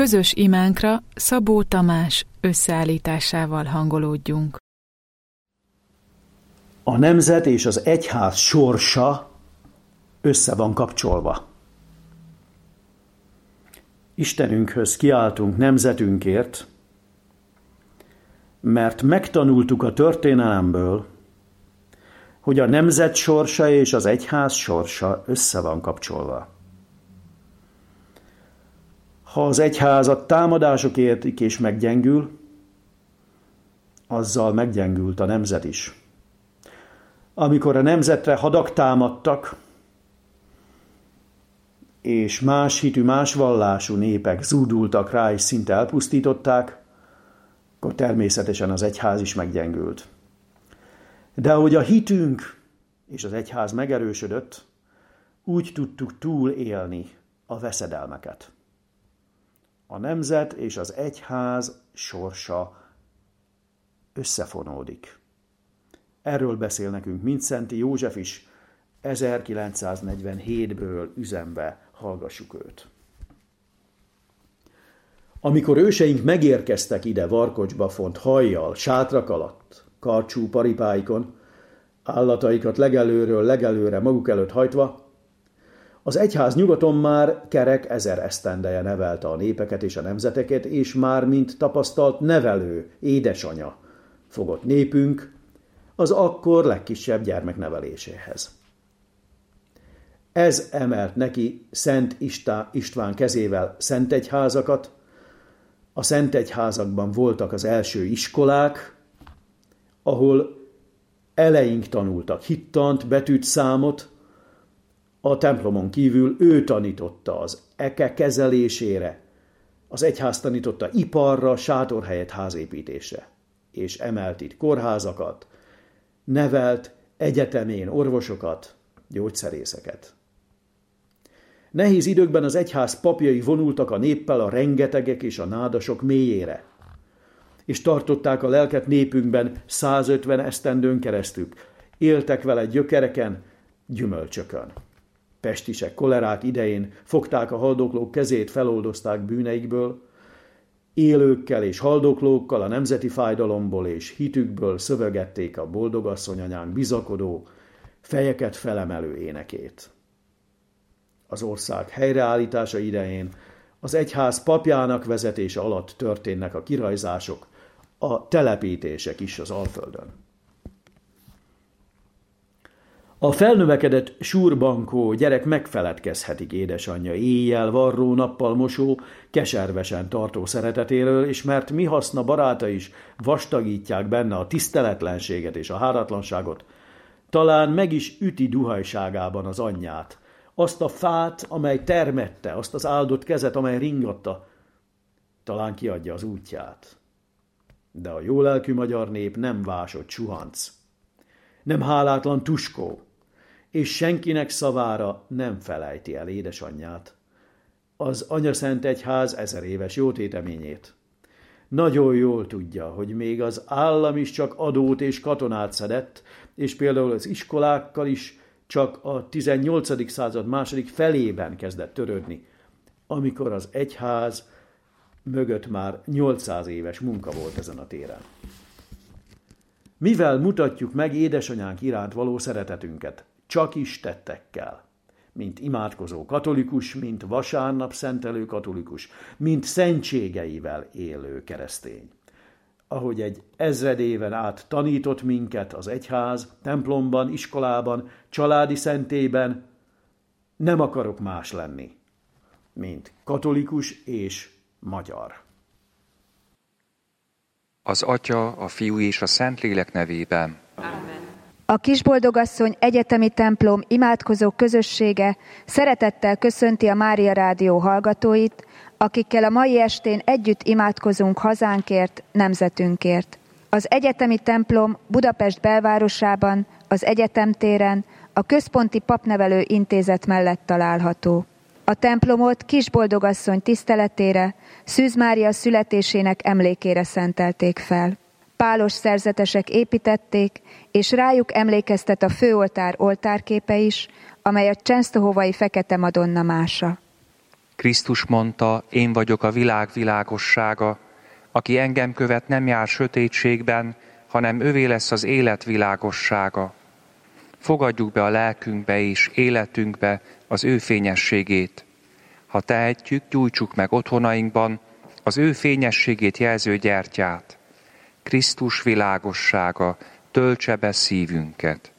Közös imánkra Szabó Tamás összeállításával hangolódjunk. A nemzet és az egyház sorsa össze van kapcsolva. Istenünkhöz kiáltunk nemzetünkért, mert megtanultuk a történelemből, hogy a nemzet sorsa és az egyház sorsa össze van kapcsolva. Ha az egyház a támadások értik és meggyengül, azzal meggyengült a nemzet is. Amikor a nemzetre hadak támadtak, és más hitű, más vallású népek zúdultak rá és szinte elpusztították, akkor természetesen az egyház is meggyengült. De ahogy a hitünk és az egyház megerősödött, úgy tudtuk túlélni a veszedelmeket. A nemzet és az egyház sorsa összefonódik. Erről beszél nekünk Mindszenty József is, 1947-ből üzenve, hallgassuk őt. Amikor őseink megérkeztek ide Varkocsba font hajjal, sátrak alatt, karcsú paripáikon, állataikat legelőről legelőre maguk előtt hajtva, az egyház nyugaton már kerek 1000 esztendeje nevelte a népeket és a nemzeteket, és már mint tapasztalt nevelő, édesanya fogott népünk az akkor legkisebb gyermek neveléséhez. Ez emelt neki Szent István kezével szentegyházakat, a szentegyházakban voltak az első iskolák, ahol eleink tanultak hittant, betűt, számot, a templomon kívül ő tanította az eke kezelésére, az egyház tanította iparra, sátorhelyett házépítésre, és emelt itt kórházakat, nevelt egyetemén orvosokat, gyógyszerészeket. Nehéz időkben az egyház papjai vonultak a néppel a rengetegek és a nádasok mélyére, és tartották a lelket népünkben 150 esztendőn keresztül, éltek vele gyökereken, gyümölcsökön. Pestisek, kolerák idején fogták a haldoklók kezét, feloldozták bűneikből, élőkkel és haldoklókkal a nemzeti fájdalomból és hitükből szövegették a boldogasszonyanyánk bizakodó, fejeket felemelő énekét. Az ország helyreállítása idején az egyház papjának vezetése alatt történnek a kirajzások, a telepítések is az Alföldön. A felnövekedett súrbankó gyerek megfeledkezhetik édesanyja éjjel varró, nappal mosó, keservesen tartó szeretetéről, és mert mi haszna baráta is vastagítják benne a tiszteletlenséget és a háratlanságot, talán meg is üti duhajságában az anyját, azt a fát, amely termette, azt az áldott kezet, amely ringatta, talán kiadja az útját. De a jólelkű magyar nép nem vásott suhanc, nem hálátlan tuskó, és senkinek szavára nem felejti el édesanyját, az anyaszentegyház 1000 éves jótéteményét. Nagyon jól tudja, hogy még az állam is csak adót és katonát szedett, és például az iskolákkal is csak a 18. század második felében kezdett törődni, amikor az egyház mögött már 800 éves munka volt ezen a téren. Mivel mutatjuk meg édesanyánk iránt való szeretetünket? Csak is tettekkel. Mint imádkozó katolikus, mint vasárnap szentelő katolikus, mint szentségeivel élő keresztény. Ahogy egy 1000 éven át tanított minket az egyház, templomban, iskolában, családi szentében, nem akarok más lenni, mint katolikus és magyar. Az Atya, a Fiú és a Szentlélek nevében. Amen. A Kisboldogasszony Egyetemi Templom imádkozó közössége szeretettel köszönti a Mária Rádió hallgatóit, akikkel a mai estén együtt imádkozunk hazánkért, nemzetünkért. Az Egyetemi Templom Budapest belvárosában, az Egyetemtéren, a Központi Papnevelő Intézet mellett található. A templomot Kisboldogasszony tiszteletére, Szűz Mária születésének emlékére szentelték fel. Pálos szerzetesek építették, és rájuk emlékeztet a főoltár oltárképe is, amely a csensztohovai Fekete Madonna mása. Krisztus mondta, én vagyok a világ világossága, aki engem követ, nem jár sötétségben, hanem övé lesz az élet világossága. Fogadjuk be a lelkünkbe és életünkbe az ő fényességét. Ha tehetjük, gyújtsuk meg otthonainkban az ő fényességét jelző gyertyát. Krisztus világossága töltse be szívünket.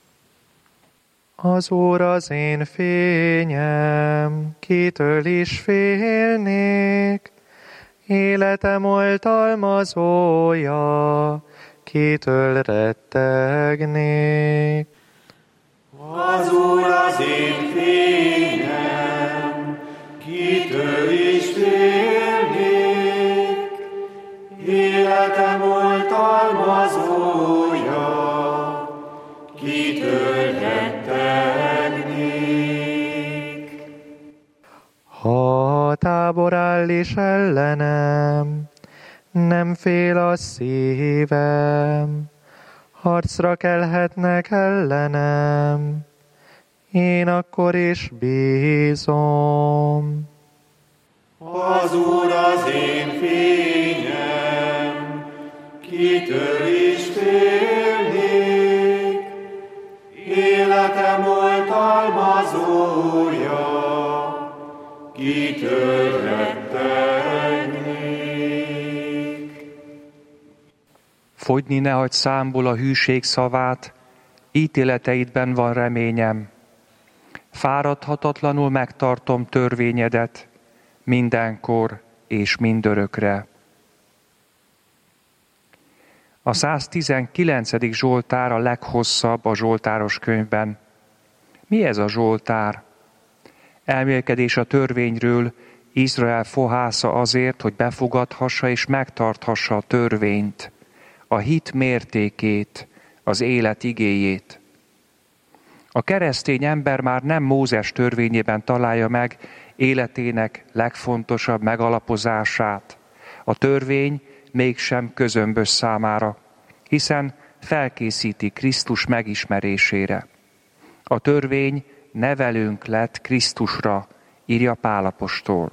Az Úr az én fényem, kitől is félnék, életem oltalmazója, kitől rettegnék. Az Úr az én fényem, kitől is félnék, életem oltalmazója, kitől rettegnék. Ha a tábor áll is ellenem, nem fél a szívem, harcra kelhetnek ellenem, én akkor is bízom. Az Úr az én fényem, kitől is félnék, életem oltalmazója, kitől rettegnék. Fogyni ne hagy számból a hűség szavát, ítéleteidben van reményem. Fáradhatatlanul megtartom törvényedet, mindenkor és mindörökre. A 119. Zsoltár a leghosszabb a zsoltáros könyvben. Mi ez a zsoltár? Elmélkedés a törvényről, Izrael fohásza azért, hogy befogadhassa és megtarthassa a törvényt, a hit mértékét, az élet igéjét. A keresztény ember már nem Mózes törvényében találja meg életének legfontosabb megalapozását. A törvény mégsem közömbös számára, hiszen felkészíti Krisztus megismerésére. A törvény nevelőnk lett Krisztusra, írja Pál apostol.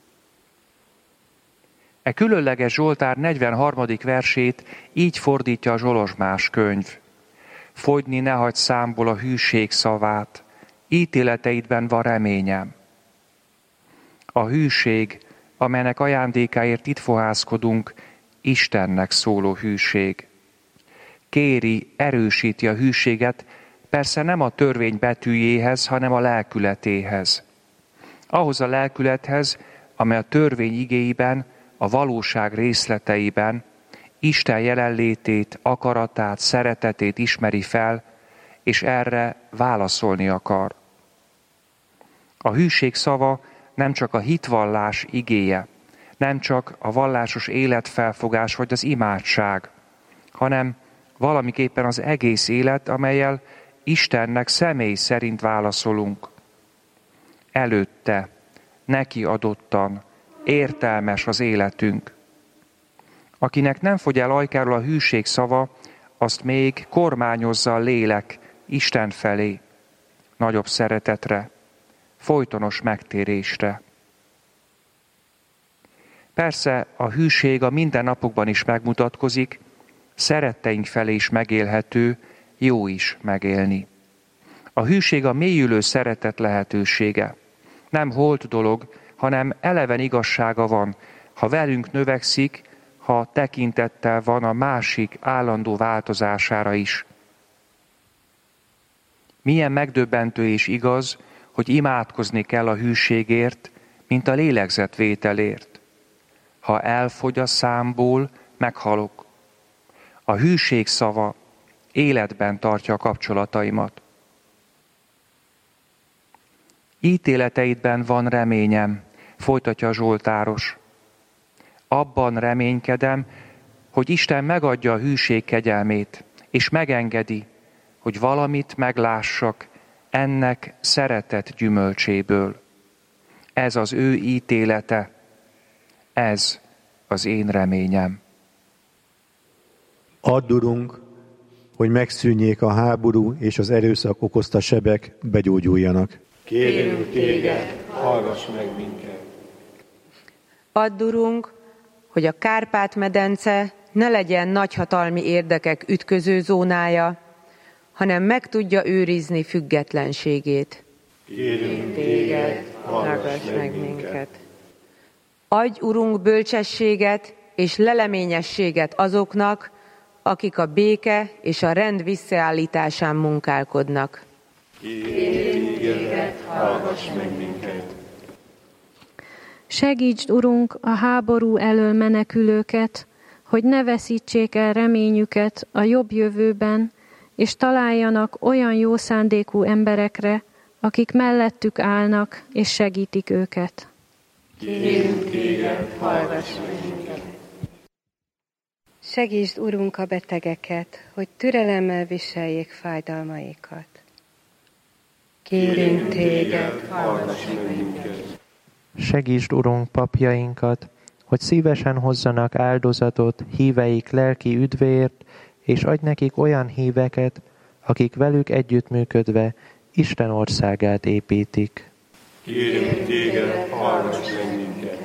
E különleges Zsoltár 43. versét így fordítja a Zsolozsmás könyv. Fogyni ne hagy számból a hűség szavát, ítéleteidben van reményem. A hűség, amelynek ajándékáért itt fohászkodunk, Istennek szóló hűség. Kéri, erősíti a hűséget, persze nem a törvény betűjéhez, hanem a lelkületéhez. Ahhoz a lelkülethez, amely a törvény igéiben, a valóság részleteiben Isten jelenlétét, akaratát, szeretetét ismeri fel, és erre válaszolni akar. A hűség szava nem csak a hitvallás igéje, nem csak a vallásos életfelfogás vagy az imádság, hanem valamiképpen az egész élet, amellyel Istennek személy szerint válaszolunk. Előtte, neki adottan, értelmes az életünk. Akinek nem fogy el ajkáról a hűség szava, azt még kormányozza a lélek Isten felé, nagyobb szeretetre, folytonos megtérésre. Persze a hűség a mindennapokban is megmutatkozik, szeretteink felé is megélhető, jó is megélni. A hűség a mélyülő szeretet lehetősége. Nem holt dolog, hanem eleven igazsága van, ha velünk növekszik, ha tekintettel van a másik állandó változására is. Milyen megdöbbentő és igaz, hogy imádkozni kell a hűségért, mint a lélegzetvételért. Ha elfogy a számból, meghalok. A hűség szava életben tartja a kapcsolataimat. Ítéleteidben van reményem, folytatja a zsoltáros. Abban reménykedem, hogy Isten megadja a hűség kegyelmét, és megengedi, hogy valamit meglássak ennek szeretet gyümölcséből. Ez az ő ítélete, ez az én reményem. Add, Urunk, hogy megszűnjék a háború és az erőszak okozta sebek, begyógyuljanak. Kérünk téged, hallgass meg minket! Add, Urunk, hogy a Kárpát-medence ne legyen nagyhatalmi érdekek ütköző zónája, hanem meg tudja őrizni függetlenségét. Kérünk téged, hallgass meg minket. Adj, Urunk, bölcsességet és leleményességet azoknak, akik a béke és a rend visszaállításán munkálkodnak. Kérünk téged, hallgass meg minket. Segítsd, Urunk, a háború elől menekülőket, hogy ne veszítsék el reményüket a jobb jövőben, és találjanak olyan jó szándékú emberekre, akik mellettük állnak és segítik őket. Kérünk téged, hallgass meg minket. Segítsd, Urunk, a betegeket, hogy türelemmel viseljék fájdalmaikat. Kérünk téged, hallgass meg minket. Segítsd, Urunk, papjainkat, hogy szívesen hozzanak áldozatot híveik lelki üdvéért, és adj nekik olyan híveket, akik velük együttműködve Isten országát építik. Kérünk téged, hallgass meg minket.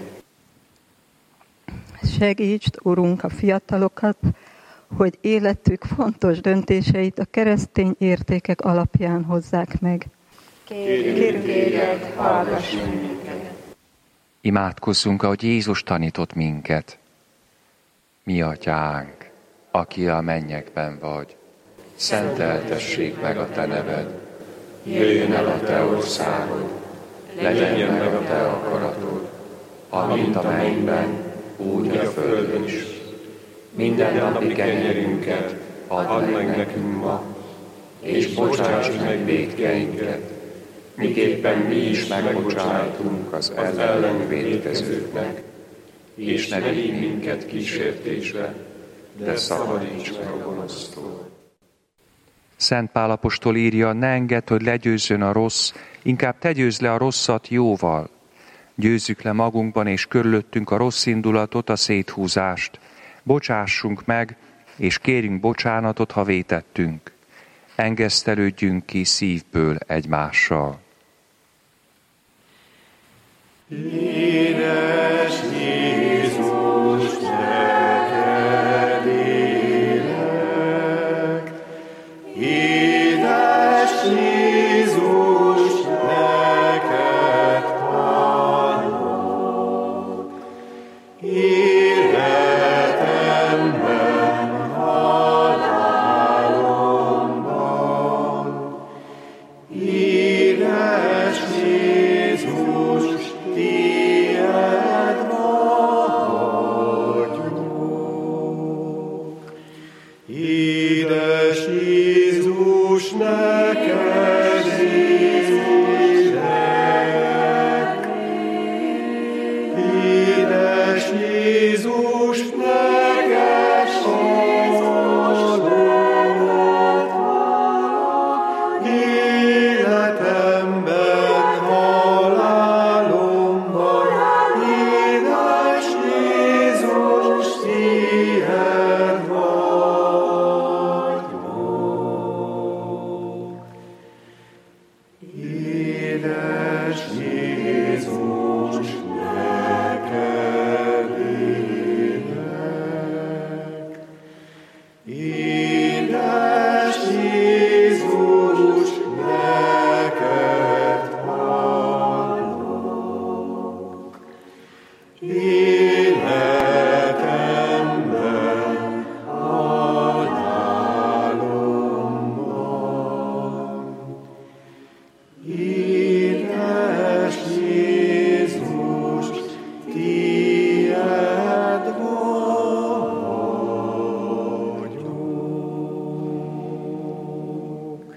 Segítsd, Urunk, a fiatalokat, hogy életük fontos döntéseit a keresztény értékek alapján hozzák meg. Kérünk téged, hallgass meg minket. Imádkozzunk, ahogy Jézus tanított minket. Mi atyánk, aki a mennyekben vagy, szenteltessék meg a te neved, jöjjön el a te országod, legyen meg a te akaratod, amint a mennyben, úgy a földön is. Minden napi kenyerünket add meg nekünk ma, és bocsáss meg vétkeinket, miképpen mi is megbocsájtunk az ellenünk vétkezőknek, és ne vigy minket kísértésbe, de szabadíts meg a gonosztól. Szent Pál apostol írja, ne engedd, hogy legyőzzön a rossz, inkább te győzd le a rosszat jóval. Győzzük le magunkban és körülöttünk a rossz indulatot, a széthúzást. Bocsássunk meg, és kérjünk bocsánatot, ha vétettünk. Engesztelődjünk ki szívből egymással. Édes Jézus, neked élek. Édes Jézus, neked hallok. Életemben, halálomban. Édes Jézus, tied vagyok. Édes Jézus, neked élek. Édes Jézus, neked hallok. Életemben, halálomban, édes Jézus, tied vagyok. Édes Jézus, neked élek. Édes Jézus, neked hallok. Életemben, halálomban. Édes Jézus, tied vagyok.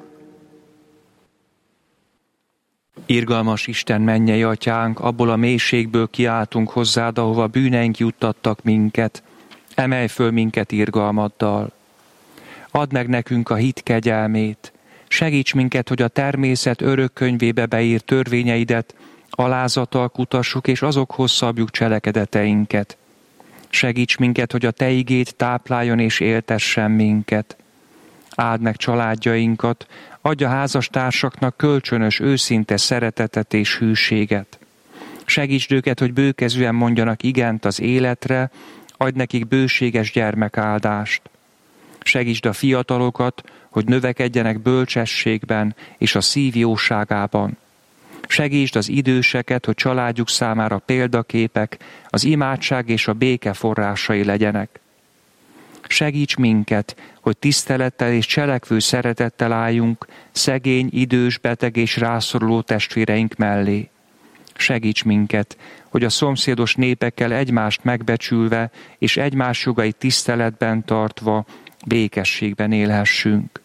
Irgalmas Isten, mennyei atyánk, abból a mélységből kiáltunk hozzád, ahova bűneink juttattak minket. Emelj föl minket irgalmaddal. Add meg nekünk a hit kegyelmét. Segíts minket, hogy a természet örök könyvébe beírt törvényeidet alázattal kutassuk, és azokhoz szabjuk cselekedeteinket. Segíts minket, hogy a te igéd tápláljon és éltessen minket. Áld meg családjainkat, adj a házastársaknak kölcsönös, őszinte szeretetet és hűséget. Segítsd őket, hogy bőkezűen mondjanak igent az életre, adj nekik bőséges gyermekáldást. Segítsd a fiatalokat, hogy növekedjenek bölcsességben és a szív jóságában. Segítsd az időseket, hogy családjuk számára példaképek, az imádság és a béke forrásai legyenek. Segíts minket, hogy tisztelettel és cselekvő szeretettel álljunk szegény, idős, beteg és rászoruló testvéreink mellé. Segíts minket, hogy a szomszédos népekkel egymást megbecsülve és egymás jogait tiszteletben tartva békességben élhessünk.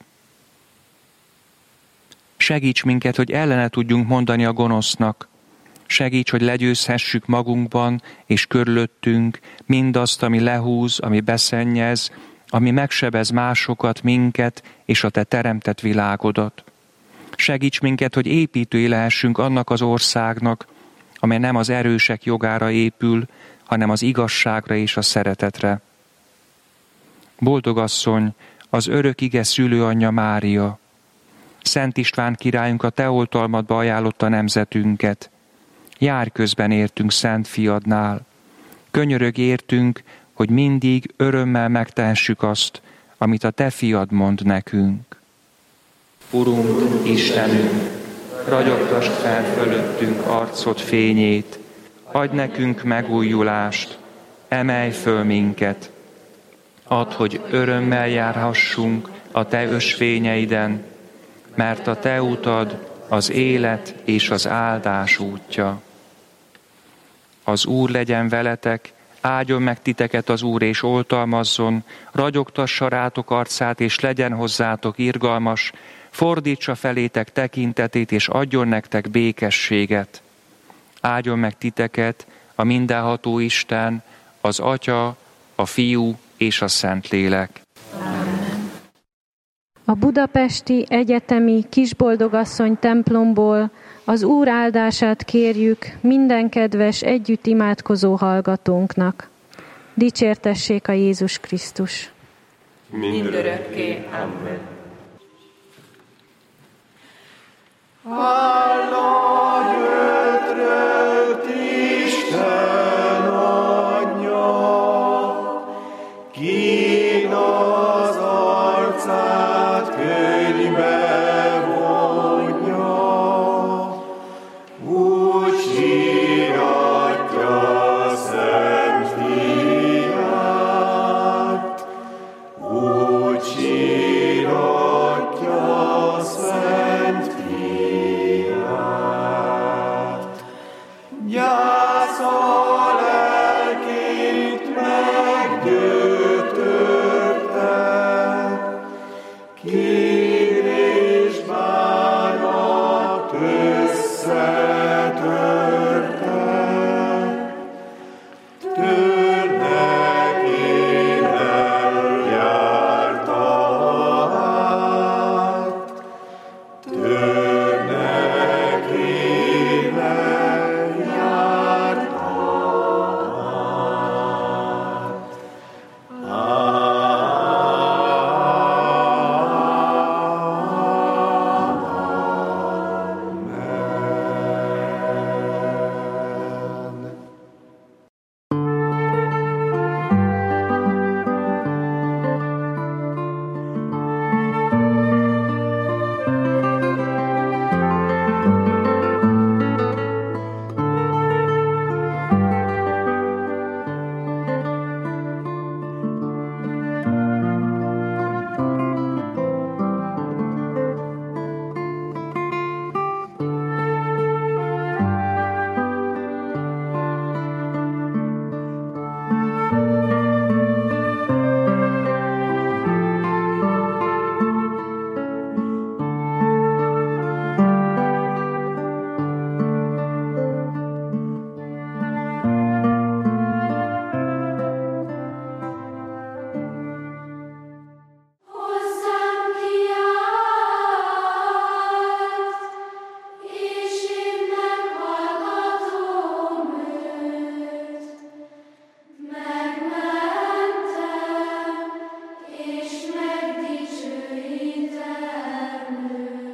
Segíts minket, hogy ellene tudjunk mondani a gonosznak. Segíts, hogy legyőzhessük magunkban és körülöttünk mindazt, ami lehúz, ami beszennyez, ami megsebez másokat, minket és a te teremtett világodat. Segíts minket, hogy építői lehessünk annak az országnak, amely nem az erősek jogára épül, hanem az igazságra és a szeretetre. Boldog asszony, az örök ige szülőanyja Mária, Szent István királyunk, a te oltalmadba ajánlotta nemzetünket. Járj közben értünk Szent Fiadnál. Könyörög értünk, hogy mindig örömmel megtehessük azt, amit a te fiad mond nekünk. Urunk, Istenünk, ragyogtasd fel fölöttünk arcod fényét, adj nekünk megújulást, emelj föl minket. Add, hogy örömmel járhassunk a te ösvényeiden, mert a te utad az élet és az áldás útja. Az Úr legyen veletek, áldjon meg titeket az Úr és oltalmazzon, ragyogtassa rátok arcát és legyen hozzátok irgalmas, fordítsa felétek tekintetét és adjon nektek békességet. Áldjon meg titeket a mindenható Isten, az Atya, a Fiú és a Szentlélek. A budapesti egyetemi Kisboldogasszony templomból az Úr áldását kérjük minden kedves együtt imádkozó hallgatónknak. Dicsértessék a Jézus Krisztus! Mindörökké. Amen. Hallom!